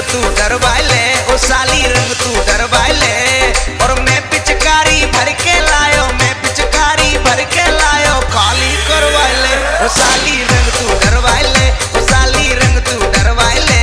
तू डरवाले, ओ साली रंग तू डरवाले। और मैं पिचकारी भर के लायो, मैं पिचकारी भर के लायो, खाली करवाले, ओ साली रंग तू डरवाले, ओ साली रंग तू डरवाले।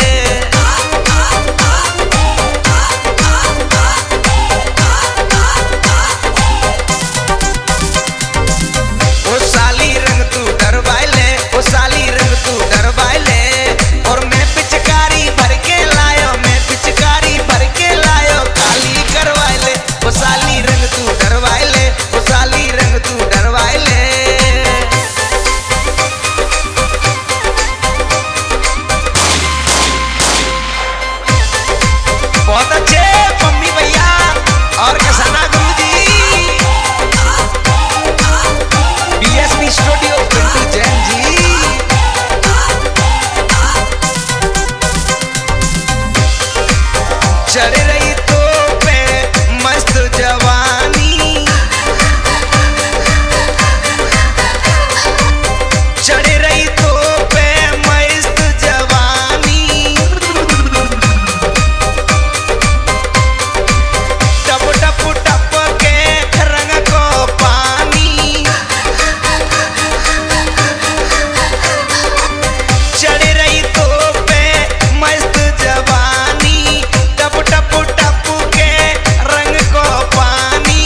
ओ साली रंग तू डरवाले, ओ साली रंग तू डरवाले। और मैं पिचकारी भर के लायो, मैं पिचकारी भर के लायो, खाली करवाले, ओ साली रंग तू डरवाले, ओ साली रंग तू डरवाले। बहुत अच्छे मम्मी भैया और किसाना गुरुजी, बीएसपी स्टूडियो पिंटू जैन जी। चढ़ रही तो पे मस्त जवानी, चढ़ रही तो पे मस्त जवानी। टप टप टप के रंग को पानी, चढ़ रही तो पे मस्त जवानी। टप टप टप के रंग को पानी।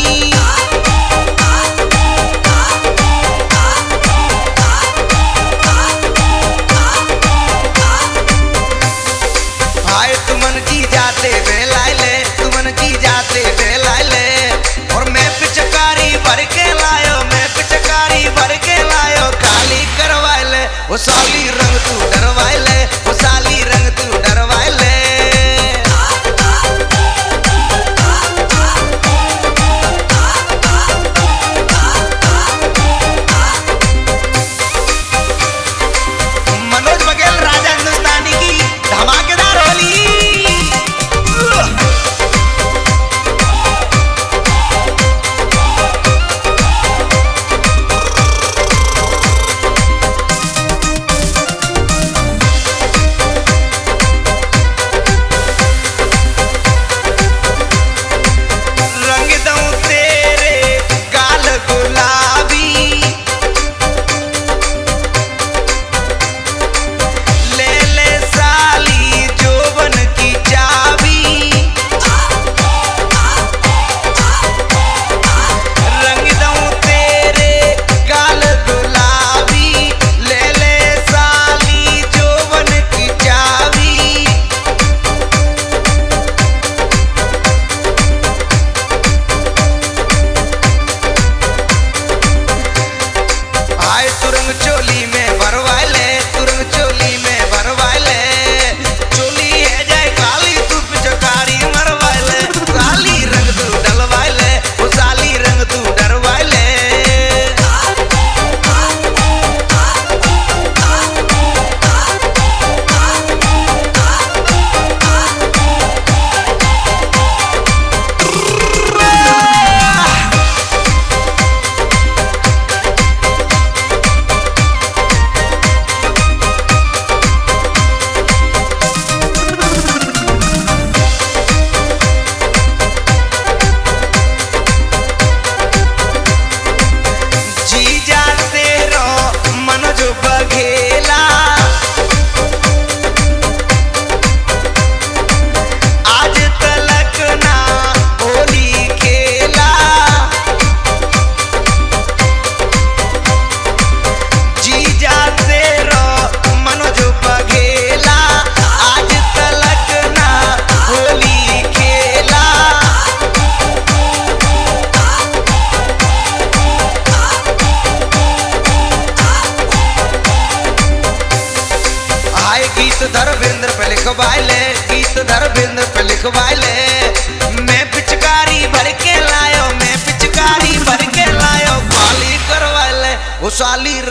हाय तुमन जी जाते बेलाइले, तुमन जी जाते बेलाइले। और मैं पिचकारी भर के लायो, मैं पिचकारी भर के लायो, खाली करवाइले, ओ साली रंग तू डरवाइले, ओ साली रंग तू डरवाइले। मनोज बघेल राजा हिंदुस्तानी की धमाकेदार होली। रंग दूं तेरे गाल गुलाबी, ले ले साली जोबन की चाबी। रंग दूं तेरे गाल गुलाबी, ले ले साली जोबन की चाबी। आए तुरंग चोली में भरवाले, तुरंग चोली में भरवाले। चोली है जाए काली तू पिचकारी मरवाले, साली रंग तू डलवाले, ओ साली रंग तू डरवाले। जीजा तेरो मनोज बघेला, आज तलक ना होली खेला। जीजा तेरो मनोज बघेला, आज तलक ना होली खेला। आए गीत धर्मेंद्र पे लिखवाइले, गीत धर्मेंद्र पे लिखवाइले। मैं पिचकारी भर के लायो, मैं पिचकारी भर के लायो, खाली करवाइले, ओ साली